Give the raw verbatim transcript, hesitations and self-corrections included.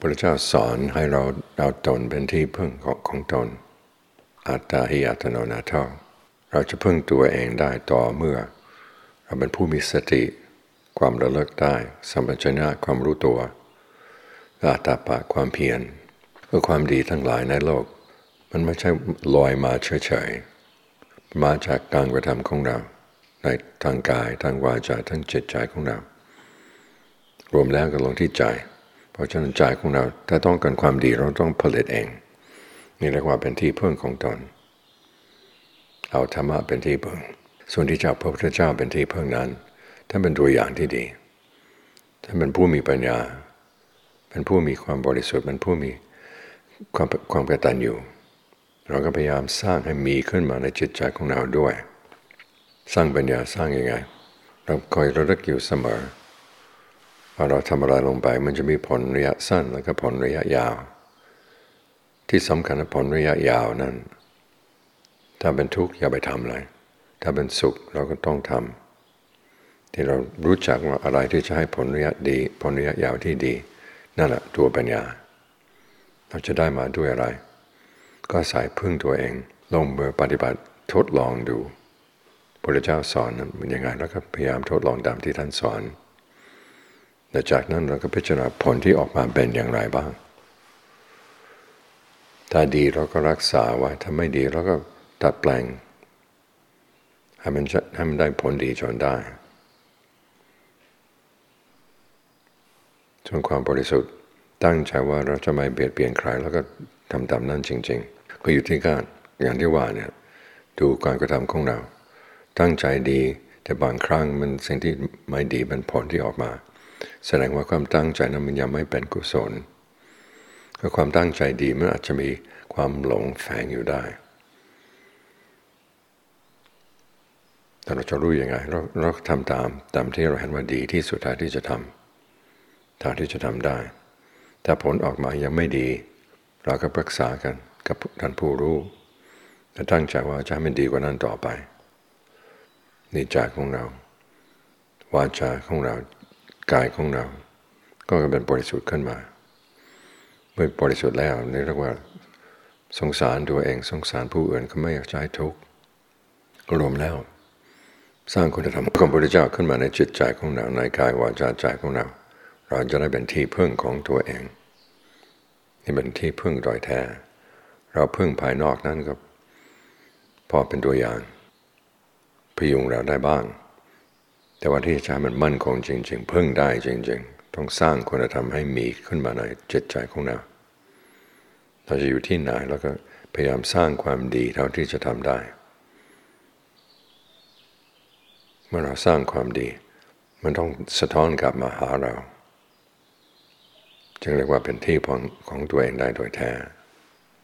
ระเจ้าสอนให้เราเอาตนเป็นที่พึ่งของของตนอัตตาหิอัตโนนาโถเราจะพึ่งตัวเองได้ต่อเมื่อเราเป็นผู้มีสติความระลึกได้สัมปชัญญะความรู้ตัวอาตาปะความเพียรเพื่อความดีทั้งหลายในโลกมันไม่ใช่ลอยมาเฉยๆมาจากการกระทำของเราในทางกายทางวาจาทั้งจิตใจของเรารวมแล้วก็ลงที่ใจเพราะฉะนั้นใจของเราถ้าต้องการความดีเราต้องผลิตเองนี่เรียกว่าเป็นที่พึ่งของตนเอาธรรมะเป็นที่พึ่งส่วนที่เจ้าพระพุทธเจ้าเป็นที่พึ่งนั้นท่านเป็นตัวอย่างที่ดีท่านเป็นผู้มีปัญญาเป็นผู้มีความบริสุทธิ์เป็นผู้มีความความกตัญญูเราก็พยายามสร้างให้มีขึ้นมาในจิตใจของเราด้วยสร้างปัญญาสร้างยังไงเราคอยระลึกอยู่เสมอว่าเราทำอะไรลงไปมันจะมีผลระยะสั้นแล้วก็ผลระยะยาวที่สำคัญผลระยะยาวนั้นถ้าเป็นทุกข์อย่าไปทำเลยถ้าเป็นสุขเราก็ต้องทำที่เรารู้จักว่าอะไรที่จะให้ผลระยะดีผลระยะยาวที่ดีนั่นแหละตัวปัญญาเราจะได้มาด้วยอะไรก็สายพึ่งตัวเองลงมือปฏิบัติทดลองดูพระเจ้าสอนนั้นเป็นยังไงแล้วก็พยายามทดลองตามที่ท่านสอนและจากนั้นเราก็พิจารณาผลที่ออกมาเป็นอย่างไรบ้างถ้าดีเราก็รักษาไว้ถ้าไม่ดีเราก็ตัดแปลงให้มันให้มันได้ผลดีจนได้ส่วนความบริสุทธิ์ตั้งใจว่าเราจะไม่เบียดเบียนใครแล้วก็ทำตามนั้นจริงๆก็อยู่ที่การอย่างที่ว่าเนี่ยดูการกระทำของเราตั้งใจดีแต่บางครั้งมันสิ่งที่ไม่ดีเป็นผลที่ออกมาแสดงว่าความตั้งใจนั้นมันยังไม่เป็นกุศลก็ความตั้งใจดีมันอาจจะมีความหลงแฝงอยู่ได้แต่เราจะรู้ยังไงเราเราทำตามตามที่เราเห็นว่าดีที่สุดท้ายที่จะทำทางที่จะทำได้ถ้าผลออกมายังไม่ดีเราก็ปรึกษากันกับท่านผู้รู้และตั้งใจว่าจะให้มันดีกว่านั้นต่อไปนี่ใจของเราวาจาของเรากายของเราก็เป็นบริสุทธิ์ขึ้นมาเมื่อบริสุทธิ์แล้วนี่เรียกว่าสงสารตัวเองสงสารผู้อื่นก็ไม่อยากใช้ทุกข์รวมแล้วสร้างคุณธรรมของพระพุทธเจ้าขึ้นมาในจิตใจของเราในกายวาจาใจของเราเราจะได้เป็นที่พึ่งของตัวเองนี่เป็นที่พึ่งโดยแท้เราพึ่งภายนอกนั้นก็พอเป็นตัวอย่างพยุงเราได้บ้างแต่ว่าที่จะมันมั่นคงจริงๆพึ่งได้จริงๆต้องสร้างคุณธรรมให้มีขึ้นมาในจิตใจของเราเราจะอยู่ที่ไหนแล้วก็พยายามสร้างความดีเท่าที่จะทำได้เมื่อเราสร้างความดีมันต้องสะท้อนกลับมาหาเราจึงเรียกว่าเป็นที่พึ่งของตัวเองได้โดยแท้